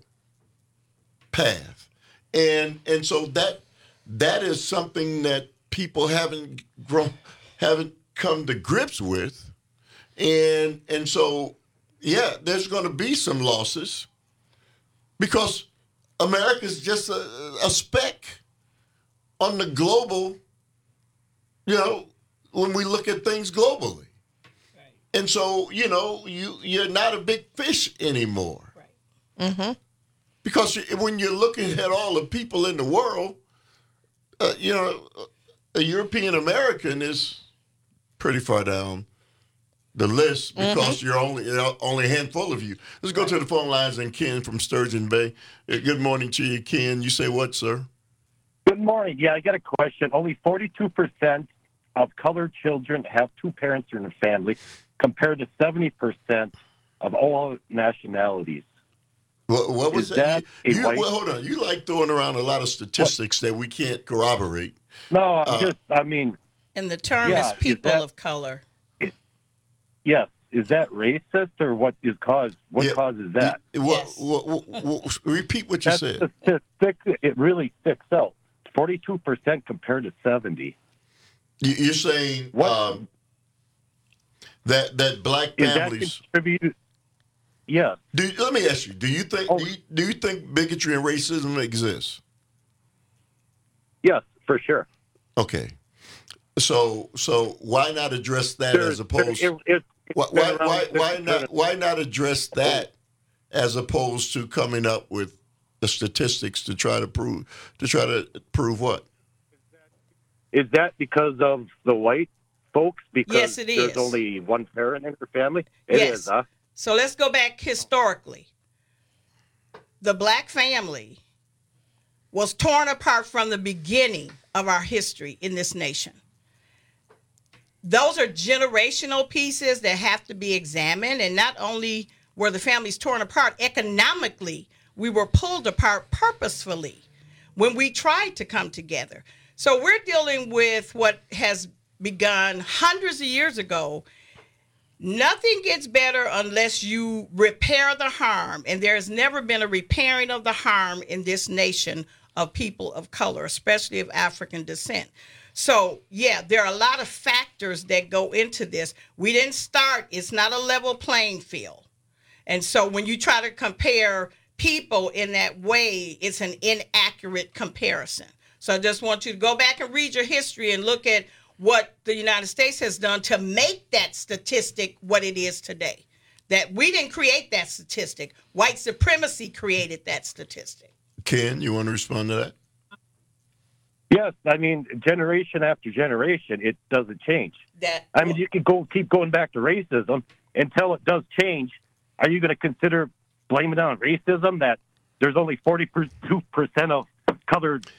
path. And and so that that is something that people haven't grown, haven't come to grips with. And and so, yeah, there's going to be some losses because America's just a, a speck on the global, you know, when we look at things globally. Right. And so, you know, you, you're not a big fish anymore. Right. Mm-hmm. Because when you're looking at all the people in the world, uh, you know, a European American is pretty far down the list because mm-hmm. you're only you know, only a handful of you. Let's go to the phone lines and Ken from Sturgeon Bay. Uh, good morning to you, Ken. You say what, sir? Good morning. Yeah, I got a question. Only forty-two percent of colored children have two parents in the family, compared to seventy percent of all nationalities. What, what was is that? that You, white... well, hold on. You like throwing around a lot of statistics what? that we can't corroborate. No, I'm uh, just, I mean... And the term yeah, is people is that, of color. Is, yes. Is that racist or what is cause, what yeah, causes that? It, well, yes. well, well, well, repeat what you That's said. Statistic, it really sticks out. forty-two percent compared to seventy. You, you're saying um, that that black families... Is that contributed? Yeah. Do, let me ask you: Do you think oh. do, you, do you think bigotry and racism exists? Yes, for sure. Okay, so so why not address that there, as opposed? There, it, it, why why why, why not why not address that as opposed to coming up with the statistics to try to prove to try to prove what? Is that because of the white folks? Because yes, it there's is. only one parent in their family. It yes. is, huh? So let's go back historically. The black family was torn apart from the beginning of our history in this nation. Those are generational pieces that have to be examined. And not only were the families torn apart, economically, we were pulled apart purposefully when we tried to come together. So we're dealing with what has begun hundreds of years ago. Nothing gets better unless you repair the harm. And there has never been a repairing of the harm in this nation of people of color, especially of African descent. So, yeah, there are a lot of factors that go into this. We didn't start, it's not a level playing field. And so when you try to compare people in that way, it's an inaccurate comparison. So I just want you to go back and read your history and look at what the United States has done to make that statistic what it is today. That we didn't create that statistic. White supremacy created that statistic. Ken, you want to respond to that? Yes, I mean, generation after generation, it doesn't change. That I mean, you can go keep going back to racism until it does change. Are you going to consider blaming it on racism that there's only forty-two percent of colored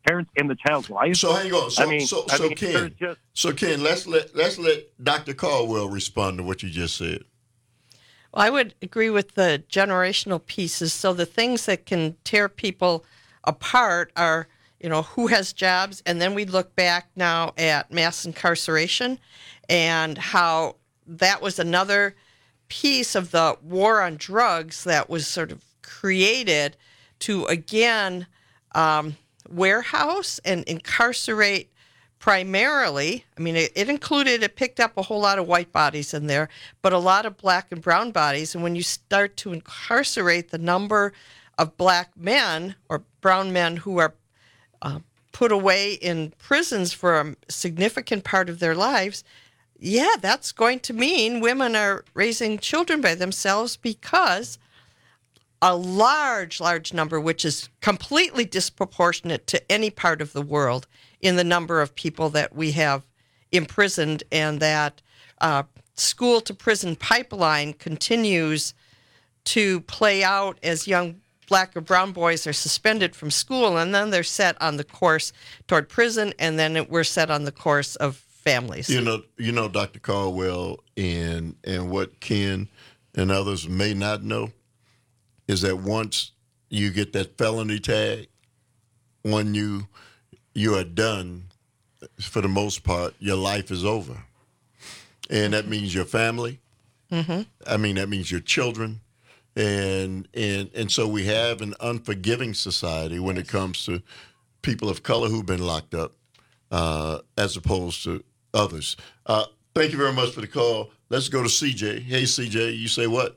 parents in the child's life. So hang on. So I mean, so I so mean, Ken, there's just, so Ken, let's let let's let Doctor Caldwell respond to what you just said. Well, I would agree with the generational pieces. So the things that can tear people apart are, you know, who has jobs, and then we look back now at mass incarceration and how that was another piece of the war on drugs that was sort of created to, again, um, warehouse and incarcerate primarily. I mean, it, it included, it picked up a whole lot of white bodies in there, but a lot of black and brown bodies. And when you start to incarcerate the number of black men or brown men who are uh, put away in prisons for a significant part of their lives, yeah, that's going to mean women are raising children by themselves, because a large, large number, which is completely disproportionate to any part of the world in the number of people that we have imprisoned, and that uh, school-to-prison pipeline continues to play out as young black or brown boys are suspended from school, and then they're set on the course toward prison, and then we're set on the course of families. You know, you know, Doctor Caldwell, and and what Ken and others may not know is that once you get that felony tag, when you you are done, for the most part, your life is over, and that means your family. Mm-hmm. I mean, that means your children, and and and so we have an unforgiving society when it comes to people of color who've been locked up, uh, as opposed to others. Uh, thank you very much for the call. Let's go to C J. Hey, C J, you say what?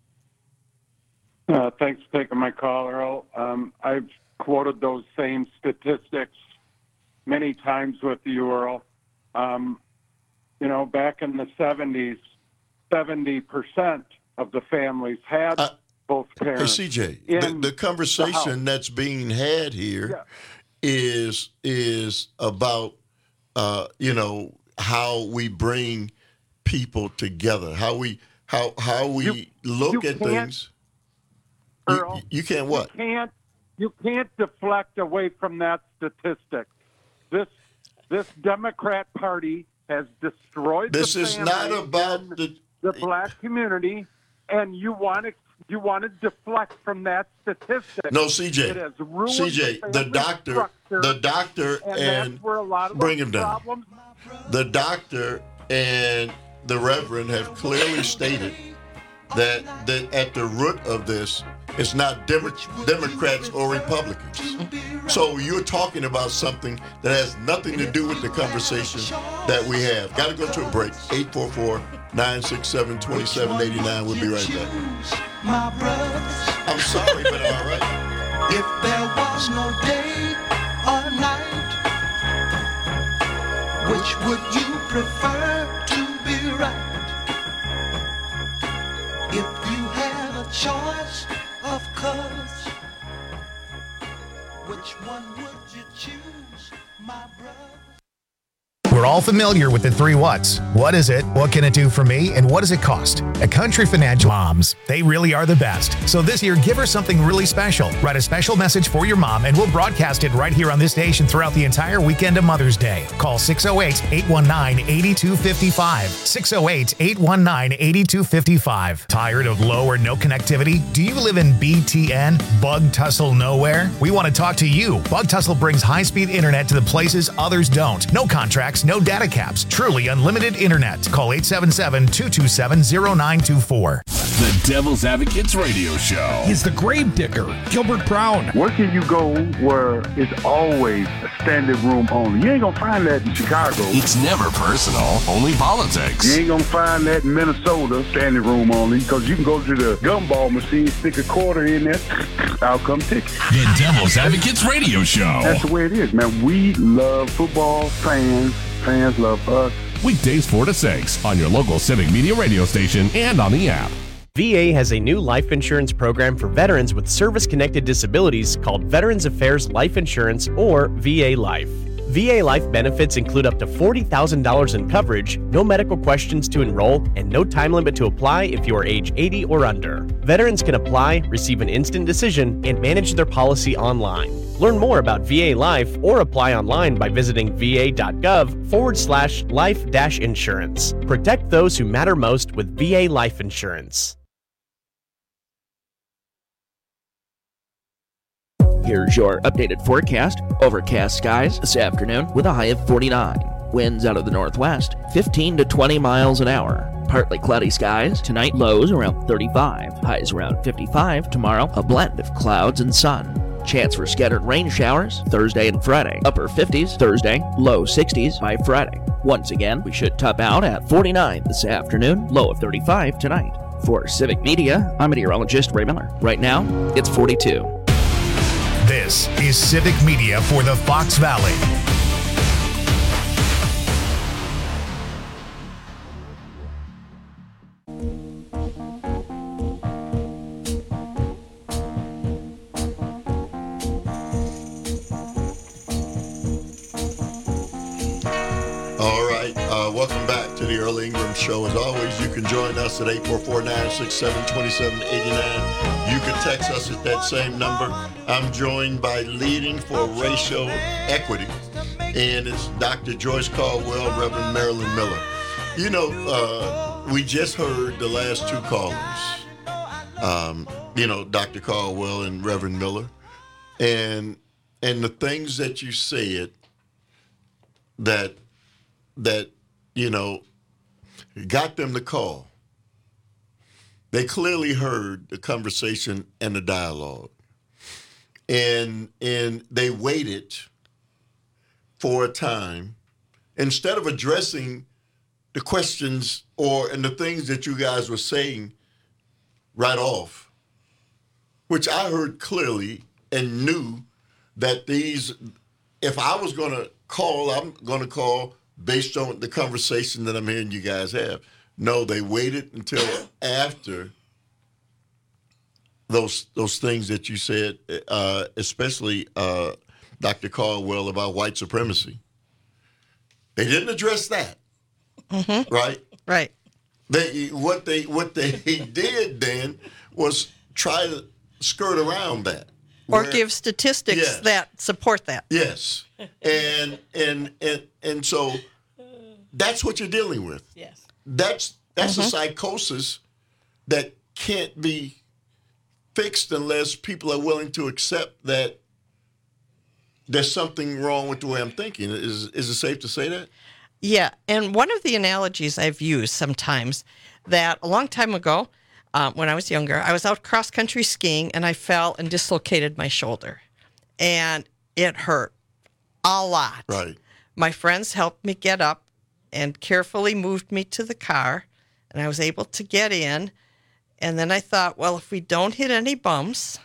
Uh, thanks for taking my call, Earl. Um, I've quoted those same statistics many times with you, Earl. Um, you know, back in the seventies, seventy percent of the families had uh, both parents. Hey, C J, the, the conversation the that's being had here yeah. is is about, uh, you know, how we bring people together, how we how how we you, look you at things. Earl, you, you can't what? You can't, you can't deflect away from that statistic. This this Democrat Party has destroyed this the is not about the, the black community, and you want to you want to deflect from that statistic. No, C J. It has ruined C J, the, the doctor, structure, the doctor, and, and that's where a lot of bring those him down. problems. The doctor and the Reverend have clearly stated that that at the root of this, it's not Demo- Democrats or Republicans. So you're talking about something that has nothing to do with the conversation that we have. Got to go to a break. eight four four, nine six seven, two seven eight nine. We'll be right back. My brothers. I'm sorry, but all right. If there was no day or night, which would you prefer to be right? If you had a choice of colors, which one would you choose, my brother? We're all familiar with the three whats. What is it? What can it do for me? And what does it cost? At Country Financial Moms, they really are the best. So this year, give her something really special. Write a special message for your mom, and we'll broadcast it right here on this station throughout the entire weekend of Mother's Day. Call six oh eight, eight one nine, eight two five five. six oh eight, eight one nine, eight two five five. Tired of low or no connectivity? Do you live in B T N? Bug Tussle Nowhere? We want to talk to you. Bug Tussle brings high-speed internet to the places others don't. No contracts, no data caps. Truly unlimited internet. Call eight seven seven, two two seven, zero nine two four. The Devil's Advocates Radio Show. He's the grave digger, Gilbert Brown. Where can you go where it's always a standing room only? You ain't gonna find that in Chicago. It's never personal, only politics. You ain't gonna find that in Minnesota, standing room only, because you can go to the gumball machine, stick a quarter in there, out come tickets. The Devil's Advocates Radio Show. That's the way it is, man. We love football, fans. Fans love us. Weekdays four to six on your local Civic Media radio station and on the app. V A has a new life insurance program for veterans with service-connected disabilities called Veterans Affairs Life Insurance, or V A Life. V A Life benefits include up to forty thousand dollars in coverage, no medical questions to enroll, and no time limit to apply if you are age eighty or under. Veterans can apply, receive an instant decision, and manage their policy online. Learn more about V A Life or apply online by visiting va.gov forward slash life dash insurance. Protect those who matter most with V A Life Insurance. Here's your updated forecast. Overcast skies this afternoon with a high of forty-nine. Winds out of the northwest, fifteen to twenty miles an hour. Partly cloudy skies. Tonight, lows around thirty-five. Highs around fifty-five. Tomorrow, a blend of clouds and sun. Chance for scattered rain showers Thursday and Friday. Upper fifties Thursday, low sixties by Friday. Once again, we should top out at forty-nine this afternoon, low of thirty-five tonight. For Civic Media, I'm meteorologist Ray Miller. Right now, it's forty-two. This is Civic Media for the Fox Valley. All right, uh, welcome back to the Earl Ingram Show. As always, you can join us at eight four four, nine six seven, two seven eight nine. You can text us at that same number. I'm joined by Leading for Racial Equity, and it's Doctor Joyce Caldwell, Reverend Marilyn Miller. You know, uh, we just heard the last two callers, um, you know, Doctor Caldwell and Reverend Miller, and and the things that you said that that, you know, got them to call. They clearly heard the conversation and the dialogue. And and they waited for a time. Instead of addressing the questions or and the things that you guys were saying right off, which I heard clearly and knew that these, if I was going to call, I'm going to call based on the conversation that I'm hearing you guys have. No, they waited until after those those things that you said, uh, especially uh, Doctor Caldwell about white supremacy. They didn't address that, Mm-hmm. right? Right. They what they what they did then was try to skirt around that, Or where- give statistics Yes. that support that. Yes, and and and and so that's what you're dealing with. Yes, that's that's Mhm. a psychosis that can't be fixed unless people are willing to accept that there's something wrong with the way I'm thinking. Is is it safe to say that? Yeah, and one of the analogies I've used sometimes that a long time ago, um, when I was younger, I was out cross country skiing and I fell and dislocated my shoulder, and it hurt a lot. Right. My friends helped me get up and carefully moved me to the car, and I was able to get in. And then I thought, well, if we don't hit any bumps,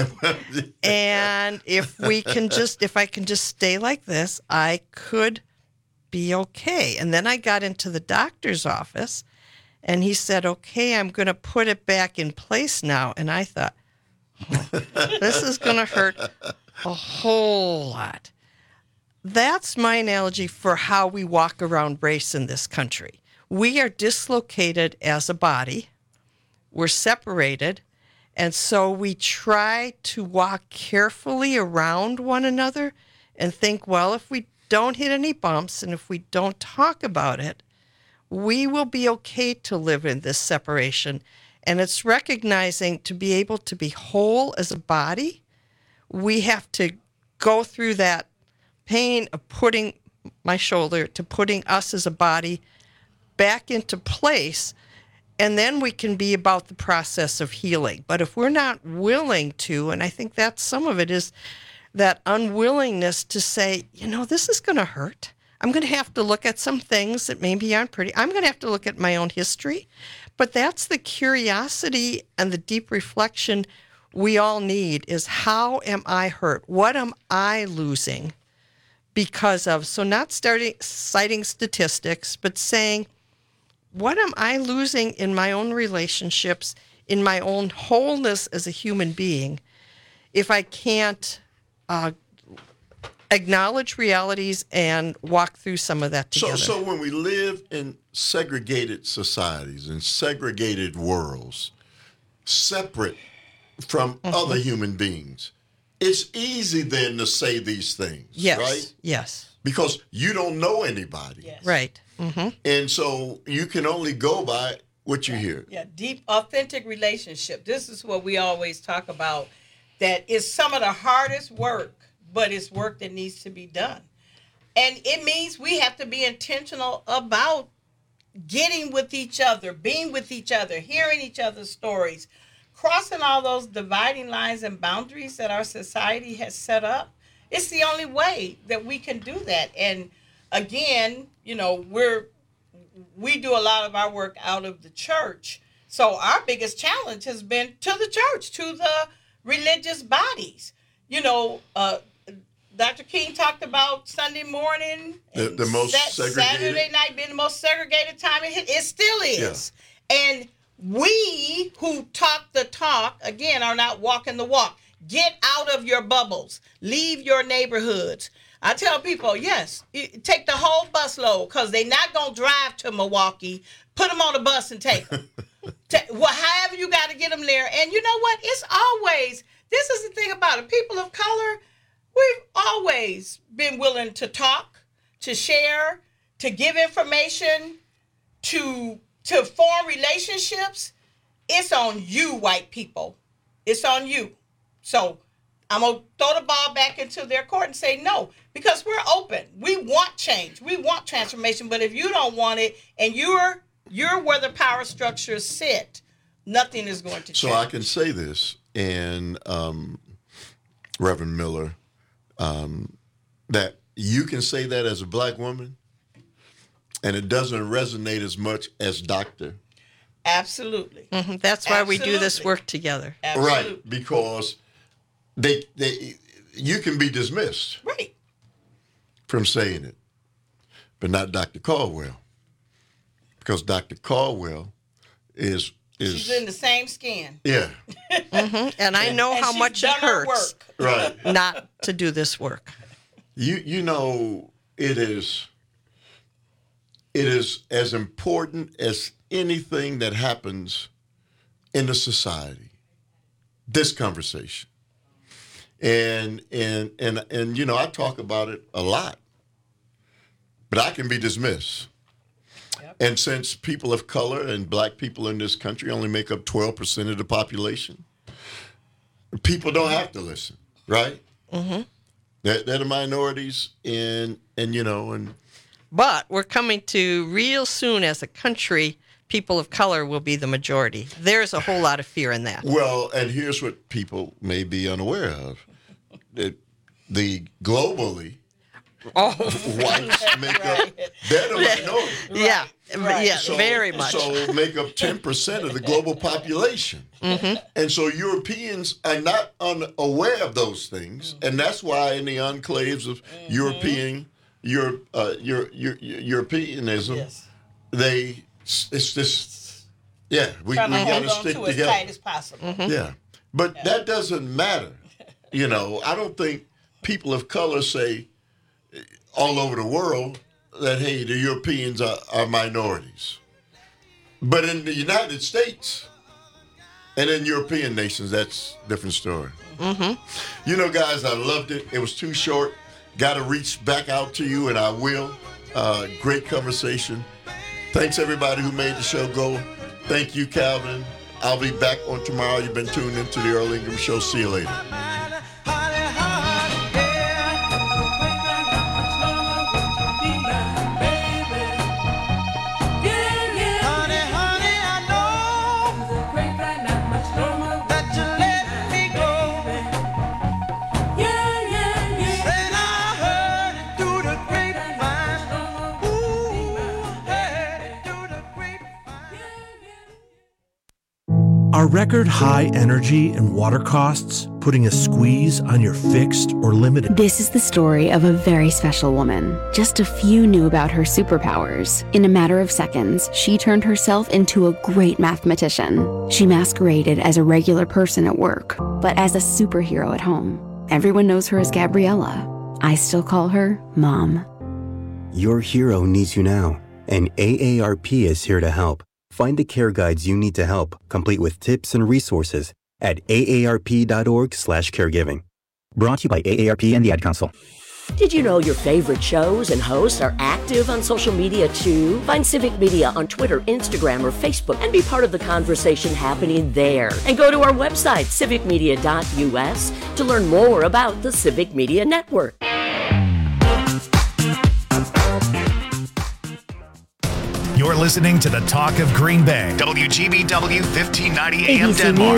and if we can just, if I can just stay like this, I could be okay. And then I got into the doctor's office, and he said, okay, I'm going to put it back in place now. And I thought, oh, this is going to hurt a whole lot. That's my analogy for how we walk around race in this country. We are dislocated as a body. We're separated. And so we try to walk carefully around one another and think, well, if we don't hit any bumps and if we don't talk about it, we will be okay to live in this separation. And it's recognizing to be able to be whole as a body, we have to go through that pain of putting my shoulder to putting us as a body back into place. And then we can be about the process of healing. But if we're not willing to, and I think that's some of it, is that unwillingness to say, you know, this is going to hurt. I'm going to have to look at some things that maybe aren't pretty. I'm going to have to look at my own history. But that's the curiosity and the deep reflection we all need is, how am I hurt? What am I losing because of? So not starting citing statistics, but saying, what am I losing in my own relationships, in my own wholeness as a human being, if I can't uh, acknowledge realities and walk through some of that together? So, so when we live in segregated societies and segregated worlds, separate from Mm-hmm. other human beings, it's easy then to say these things, Yes. right? Yes. Because you don't know anybody. Yes. Right. Mm-hmm. And so you can only go by what you hear. Yeah, deep, authentic relationship. This is what we always talk about. That is some of the hardest work, but it's work that needs to be done. And it means we have to be intentional about getting with each other, being with each other, hearing each other's stories, crossing all those dividing lines and boundaries that our society has set up. It's the only way that we can do that. And again, you know, we're we do a lot of our work out of the church. So our biggest challenge has been to the church, to the religious bodies. You know, uh, Doctor King talked about Sunday morning, The, the most Sat- segregated. Saturday night being the most segregated time. It, it still is. And we who talk the talk, again, are not walking the walk. Get out of your bubbles. Leave your neighborhoods. I tell people, yes, take the whole bus load because they're not going to drive to Milwaukee. Put them on the bus and take them. Ta- well, however you got to get them there. And you know what? It's always, this is the thing about it. People of color, we've always been willing to talk, to share, to give information, to to form relationships. It's on you, white people. It's on you. So I'm going to throw the ball back into their court and say no, because we're open. We want change. We want transformation. But if you don't want it and you're you're where the power structures sit, nothing is going to change. So I can say this, and um, Reverend Miller, um, that you can say that as a black woman, and it doesn't resonate as much as doctor. Absolutely. Mm-hmm. That's why Absolutely. we do this work together. Absolutely. Right, because they they you can be dismissed right from saying it, but not Doctor Caldwell, because Doctor Caldwell is is She's in the same skin. yeah Mm-hmm. And I know And how she's much it done her hurts right. not to do this work. You you know it is it is as important as anything that happens in the society. This conversation. And and and and you know, I talk about it a lot. But I can be dismissed. Yep. And since people of color and black people in this country only make up twelve percent of the population, people don't have to listen, right? Mm-hmm. They're, they're the minorities, and and you know, and But we're coming to real soon as a country, people of color will be the majority. There's a whole lot of fear in that. well, and here's what people may be unaware of: that the globally, oh. whites make up they're the minority. Yeah, Right. yeah, So- very much. So make up ten percent of the global population. Mm-hmm. And so Europeans are not unaware of those things. Mm-hmm. And that's why in the enclaves of Mm-hmm. European, Euro, uh, Euro, Euro, Europeanism, Yes. they, it's just, yeah, we, we Trying to got hold to on stick to as together. tight as possible. Mm-hmm. Yeah. But that doesn't matter. You know, I don't think people of color say all over the world that, hey, the Europeans are, are minorities. But in the United States and in European nations, that's a different story. Mm-hmm. You know, guys, I loved it. It was too short. Got to reach back out to you, and I will. Uh, great conversation. Thanks, everybody who made the show go. Thank you, Calvin. I'll be back on tomorrow. You've been tuned into the Earl Ingram Show. See you later. Are record high energy and water costs putting a squeeze on your fixed or limited? This is the story of a very special woman. Just a few knew about her superpowers. In a matter of seconds, she turned herself into a great mathematician. She masqueraded as a regular person at work, but as a superhero at home. Everyone knows her as Gabriella. I still call her Mom. Your hero needs you now, and A A R P is here to help. Find the care guides you need to help, complete with tips and resources at A A R P dot org slash caregiving. Brought to you by A A R P and the Ad Council. Did you know your favorite shows and hosts are active on social media too? Find Civic Media on Twitter, Instagram, or Facebook and be part of the conversation happening there. And go to our website, civic media dot U S, to learn more about the Civic Media Network. You're listening to the Talk of Green Bay, W G B W fifteen ninety A M A B C Denmark.